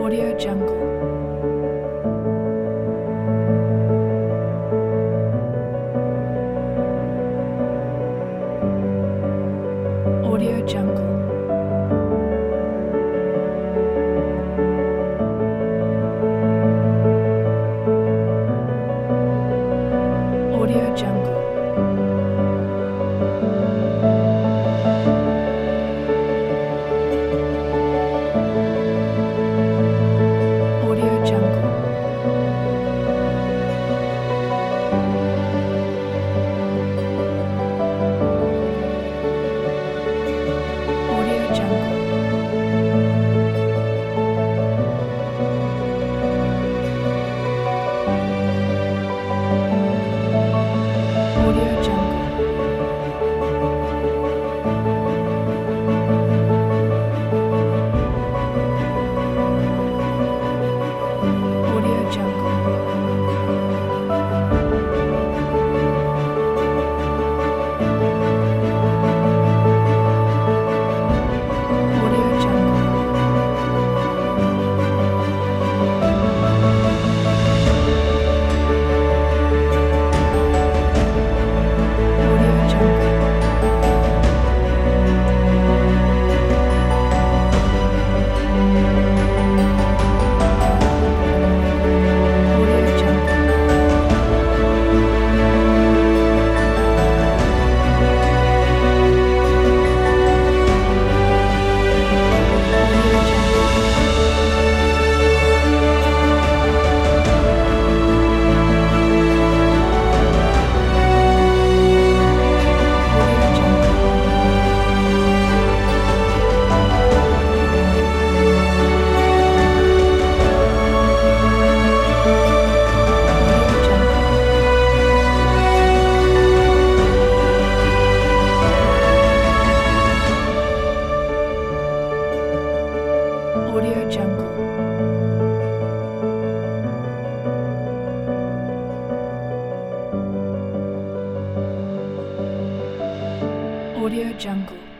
Audio Jungle. Audio Jungle. Audio Jungle. Audio Jungle. Audio Jungle. Audio Jungle. Audio Jungle. Audio Jungle. Audio Jungle. Audio Jungle. Audio Jungle. Audio Jungle. Audio Jungle. Audio Jungle. Audio Jungle.